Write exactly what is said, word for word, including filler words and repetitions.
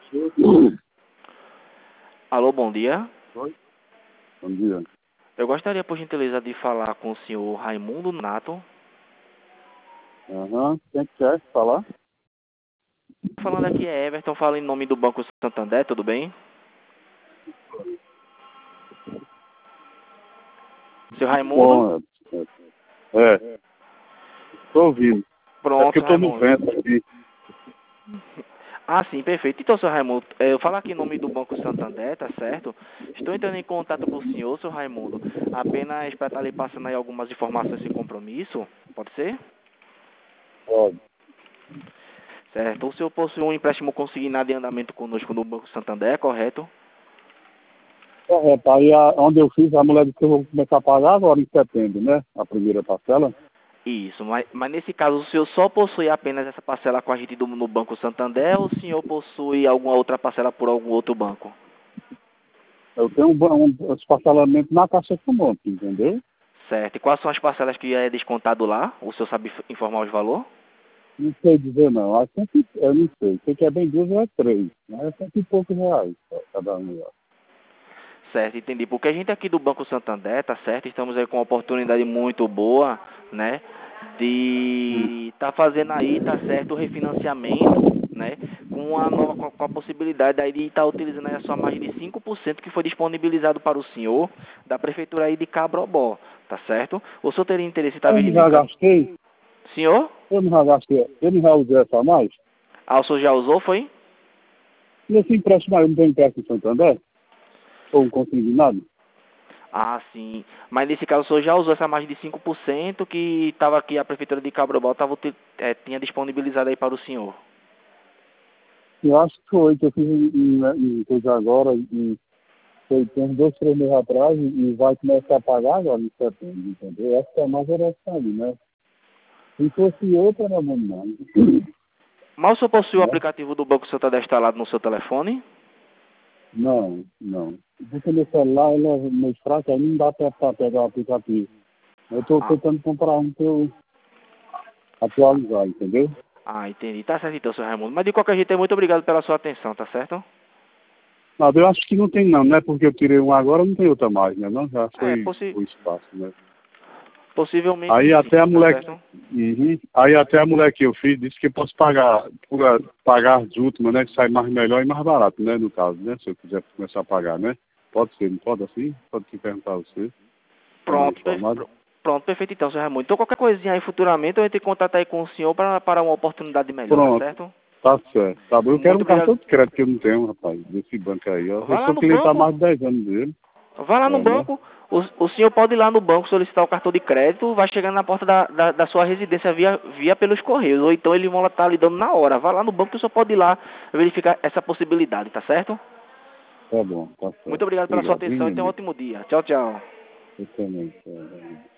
Alô, bom dia. Oi? Bom dia. Eu gostaria, por gentileza, de falar com o senhor Raimundo Nato. Aham. Quem que quer falar? Falando aqui é Everton, falo em nome do Banco Santander, tudo bem? Seu Raimundo? Bom, é. é. Tô ouvindo. É porque Pronto, eu tô no Raimundo. vento aqui. Ah, sim, perfeito. Então, seu Raimundo, eh, eu falo aqui em nome do Banco Santander, tá certo? Estou entrando em contato com o senhor, seu Raimundo, apenas para estar lhe passando aí algumas informações sem compromisso, pode ser? Pode. Certo. O senhor possui um empréstimo consignado em andamento conosco no Banco Santander, correto? Correto. Aí a, onde eu fiz, a mulher disse que eu vou começar a pagar agora em setembro, né? A primeira parcela. Isso, mas, mas nesse caso o senhor só possui apenas essa parcela com a gente do, no Banco Santander ou o senhor possui alguma outra parcela por algum outro banco? Eu tenho um, ba- um, os parcelamentos na Caixa Econômica, entendeu? Certo. E quais são as parcelas que é descontado lá? O senhor sabe f- informar os valores? Não sei dizer não. Acho que eu não sei. Sei que é bem duas ou é três. Mas é cento e poucos reais cada um. Certo, entendi. Porque a gente aqui do Banco Santander, tá certo? Estamos aí com uma oportunidade muito boa, né? De estar fazendo aí, tá certo, o refinanciamento, né? Com a nova, com a, com a possibilidade aí de estar utilizando aí a sua margem de cinco por cento que foi disponibilizado para o senhor da Prefeitura aí de Cabrobó, tá certo? O senhor teria interesse em estar Eu não já verificando? gastei. Senhor? Eu não já gastei. Eu não já usei essa mais. Ah, o senhor já usou, foi? E esse empréstimo aí, não tem empréstimo em Santander? Ou um consignado? Ah, sim. Mas nesse caso o senhor já usou essa margem de cinco por cento que estava aqui, a Prefeitura de Cabrobó tava, uti- eh, tinha disponibilizado aí para o senhor. Eu acho que foi, que eu fiz em, em, em coisa agora, em, foi, tem uns dois, três meses atrás, e, e vai começar a pagar agora em setembro, entendeu? Essa é mais era essa aí, né? Se fosse outra, era bom demais. Mas o senhor possui o Né? aplicativo do Banco Santander instalado no seu telefone? Não, não. Porque meu celular, ele é meio fraco, aí não dá pra, pra pegar o aplicativo. Eu tô Ah, tentando comprar um pra eu atualizar, entendeu? ah, entendi. Tá certo então, senhor Raimundo. Mas de qualquer jeito, muito obrigado pela sua atenção, tá certo? Mas eu acho que não tem não, não é porque eu tirei um agora, não tem outra mais, né? Não, já É, foi possi o espaço, né? possivelmente Aí sim, até a tá mulher, certo? uhum. Aí até a mulher que eu fiz disse que eu posso pagar, por, a- pagar as últimas, né? Que sai mais melhor e mais barato, né? No caso, né? Se eu quiser começar a pagar, né? Pode ser, não pode assim? Pode te perguntar a você, tá mais Pronto, per- informado? pr- pronto, perfeito então, senhor Raimundo. Então qualquer coisinha aí futuramente eu entro em contato aí com o senhor para, para uma oportunidade melhor, tá Pronto, certo? tá certo. Tá bom, eu quero Muito um obrigado. cartão de crédito que eu não tenho, rapaz, desse banco aí, ó. Eu Vá lá sou no cliente há banco. mais de dez anos dele, Vá lá no é, né? banco, o, o senhor pode ir lá no banco solicitar o cartão de crédito, vai chegando na porta da, da, da sua residência via, via pelos correios, ou então eles vão estar lhe dando na hora. Vá lá no banco que o senhor pode ir lá verificar essa possibilidade, tá certo? Tá bom, tá Muito certo. obrigado pela sua Obrigado, viu, atenção meu e tenha um amigo? ótimo dia. Tchau, tchau. Eu também, tá,